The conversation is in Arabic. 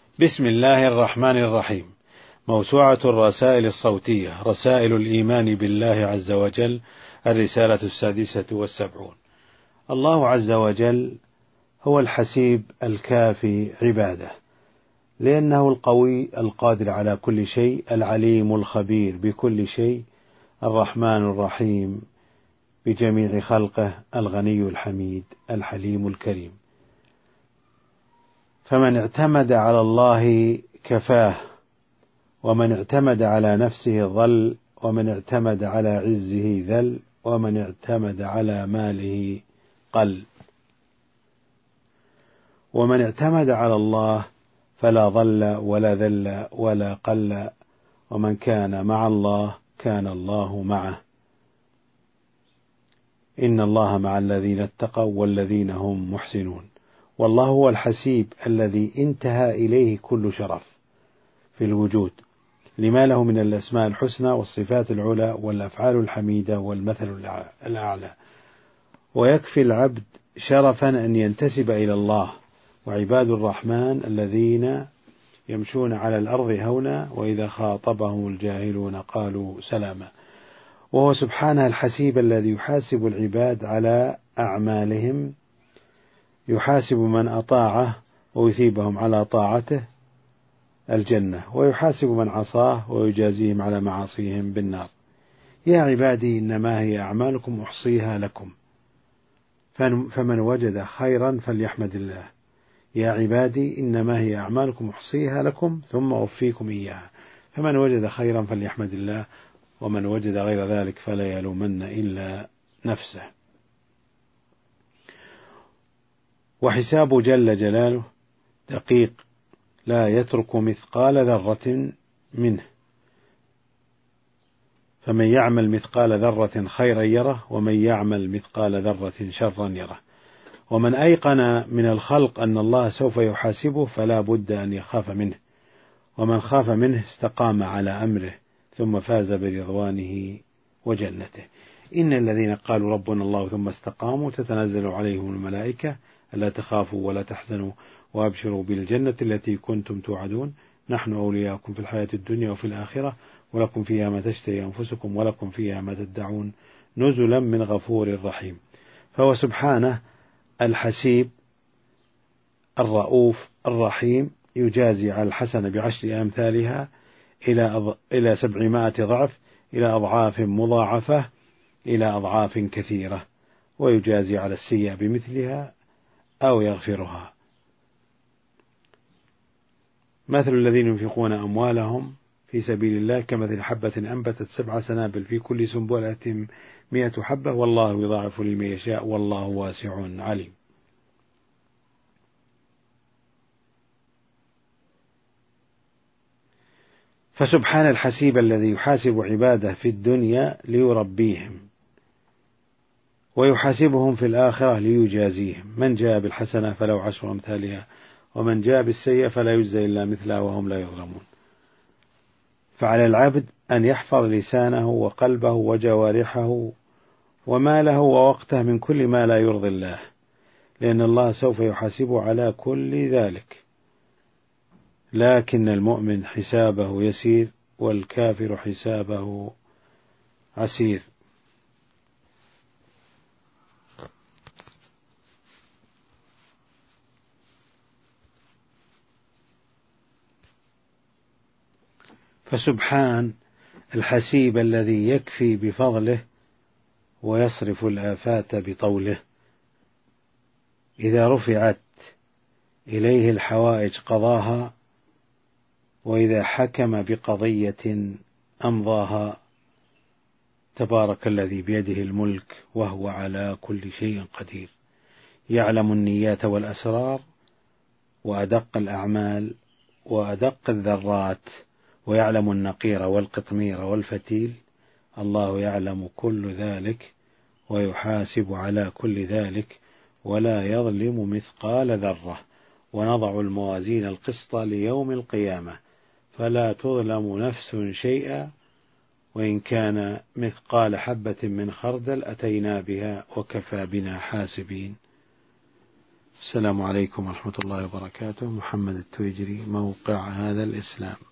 بسم الله الرحمن الرحيم. موسوعة الرسائل الصوتية، رسائل الإيمان بالله عز وجل، الرسالة 76. الله عز وجل هو الحسيب الكافي عباده، لأنه القوي القادر على كل شيء، العليم الخبير بكل شيء، الرحمن الرحيم بجميع خلقه، الغني الحميد الحليم الكريم. فمن اعتمد على الله كفاه، ومن اعتمد على نفسه ضل، ومن اعتمد على عزه ذل، ومن اعتمد على ماله قل. ومن اعتمد على الله فلا ضل ولا ذل ولا قل، ومن كان مع الله كان الله معه. إن الله مع الذين اتقوا والذين هم محسنون. والله هو الحسيب الذي انتهى إليه كل شرف في الوجود، لما له من الأسماء الحسنى والصفات العلى والأفعال الحميدة والمثل الأعلى. ويكفي العبد شرفا أن ينتسب إلى الله. وعباد الرحمن الذين يمشون على الأرض هونا وإذا خاطبهم الجاهلون قالوا سلاما. وهو سبحانه الحسيب الذي يحاسب العباد على أعمالهم، يحاسب من أطاعه ويثيبهم على طاعته الجنة، ويحاسب من عصاه ويجازيهم على معاصيهم بالنار. يا عبادي إنما هي أعمالكم أحصيها لكم فمن وجد خيرا فليحمد الله. يا عبادي إنما هي أعمالكم أحصيها لكم ثم أوفيكم إياها، فمن وجد خيرا فليحمد الله، ومن وجد غير ذلك فلا يلومن إلا نفسه. وحسابه جل جلاله دقيق، لا يترك مثقال ذرة منه، فمن يعمل مثقال ذرة خيرا يره، ومن يعمل مثقال ذرة شرا يره. ومن أيقن من الخلق أن الله سوف يحاسبه فلا بد أن يخاف منه، ومن خاف منه استقام على أمره ثم فاز برضوانه وجنته. إن الذين قالوا ربنا الله ثم استقاموا تتنزل عليهم الملائكة ألا تخافوا ولا تحزنوا وأبشروا بالجنة التي كنتم توعدون، نحن أولياؤكم في الحياة الدنيا وفي الآخرة، ولكم فيها ما تشتهي أنفسكم ولكم فيها ما تدعون، نزلا من غفور رحيم. فهو سبحانه الحسيب الرؤوف الرحيم، يجازي على الحسنة ب10 أمثالها إلى 700 ضعف، إلى أضعاف مضاعفة، إلى أضعاف كثيرة، ويجازي على السيئة بمثلها أو يغفرها. مثل الذين ينفقون أموالهم في سبيل الله كمثل حبة أنبتت 7 سنابل في كل سنبلة 100 حبة، والله يضاعف لمن يشاء والله واسع عليم. فسبحان الحسيب الذي يحاسب عباده في الدنيا ليربيهم، ويحاسبهم في الآخرة ليجازيهم. من جاء بالحسنة فله 10 أمثالها، ومن جاء بالسيئة فلا يجزى إلا مثلها وهم لا يظلمون. فعلى العبد أن يحفظ لسانه وقلبه وجوارحه وماله ووقته من كل ما لا يرضي الله، لأن الله سوف يحاسبه على كل ذلك. لكن المؤمن حسابه يسير والكافر حسابه عسير. فسبحان الحسيب الذي يكفي بفضله ويصرف الآفات بطوله. إذا رفعت إليه الحوائج قضاها، وإذا حكم بقضية أمضاها. تبارك الذي بيده الملك وهو على كل شيء قدير، يعلم النيات والأسرار وأدق الأعمال وأدق الذرات، ويعلم النقير والقطمير والفتيل. الله يعلم كل ذلك ويحاسب على كل ذلك ولا يظلم مثقال ذرة. ونضع الموازين القسط ليوم القيامة فلا تظلم نفس شيئا وإن كان مثقال حبة من خردل أتينا بها وكفى بنا حاسبين. السلام عليكم ورحمة الله وبركاته. محمد التويجري، موقع هذا الإسلام.